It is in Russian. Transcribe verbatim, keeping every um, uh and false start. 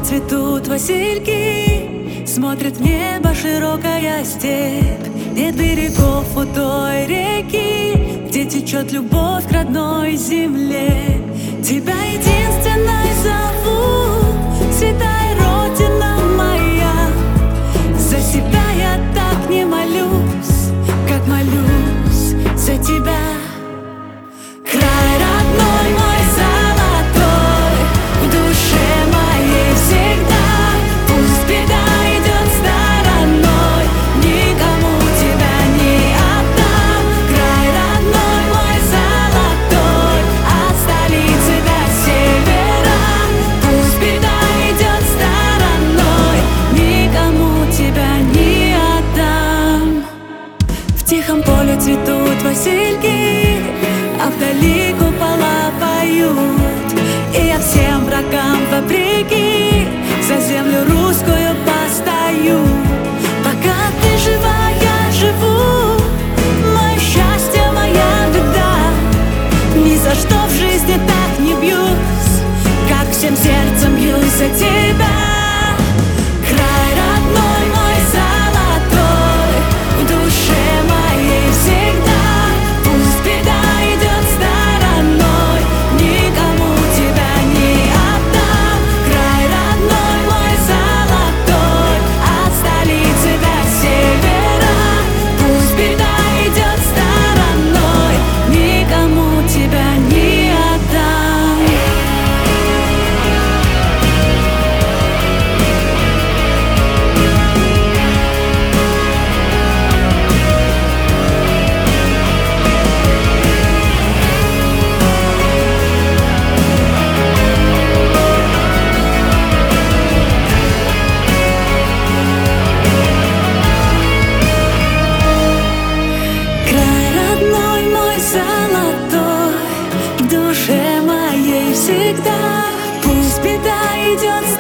цветут васильки, смотрит в небо широкая степь. Нет берегов у той реки, где течет любовь к родной земле. Тебя единственной зовут, святая Родина моя. За себя я так не молюсь, как молюсь за тебя. Край родной мой золотой, в душе моей всегда. Пусть беда идет стороной, никому тебя не отдам. Край родной мой золотой, от столицы до севера. Пусть беда идет стороной, никому тебя не отдам. В тихом поле цветут васильки, а вдали купола поют. И я всем врагам вопреки за землю русскую постою. Пока ты жива, я живу, мое счастье, моя беда. Ни за что в жизни так не бьюсь, как всем сердцем бьюсь за тебя. Край родной мой золотой, в душе моей всегда. Пусть беда идет стороной, никому тебя не отдам. Край родной мой золотой, от столицы до севера. Пусть беда идет стороной, никому тебя не отдам. Край родной мой золотой, в душе моей всегда. Пусть беда идет